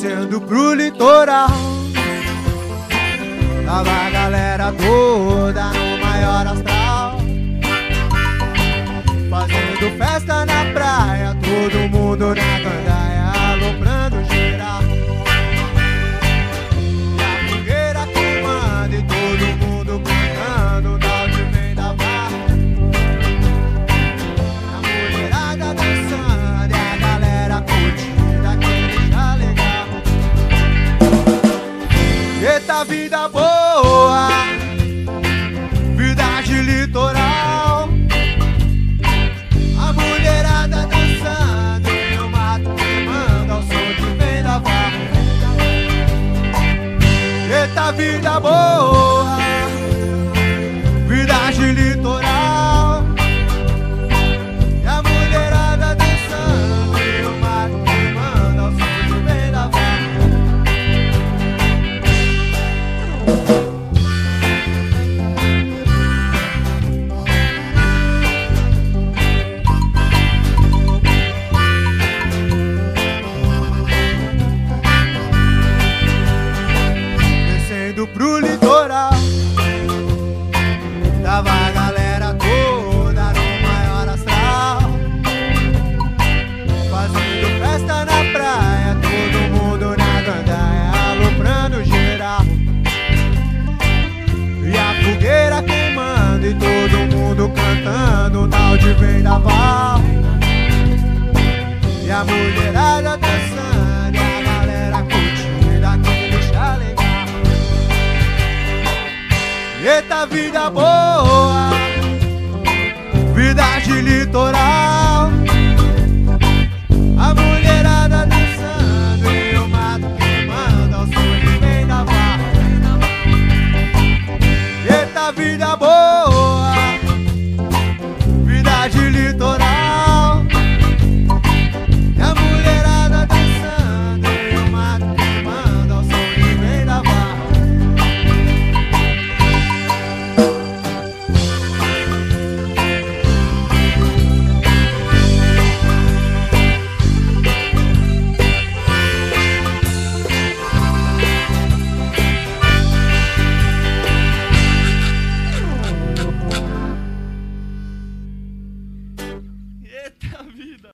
descendo pro litoral. Tava a galera toda no maior astral, fazendo festa na praia, todo mundo na gandaia, aloprando geral. E a fogueira queimando e todo mundo cantando, da onde vem da barra. A mulherada dançando e a galera curtindo aquele já legal. Eita vida boa, vida de litoral. A mulherada dançando e o mato queimando ao som de vendaval. Eita vida boa, vida de litoral. E a mulherada dançando e o mato queimando ao som de vendaval. Pro litoral, tava a galera toda no maior astral, fazendo festa na praia, todo mundo na gandaia, aloprando geral. E a fogueira queimando e todo mundo cantando, tal de vendaval. E a mulherada dançando e a galera curtindo aquele chá legal. Eita vida boa, vida de litoral. A mulherada dançando e o mato queimando ao som de vendaval. Eita vida boa, vida de litoral. E a mulherada dançando e o mato queimando ao som de vendaval. Eita vida!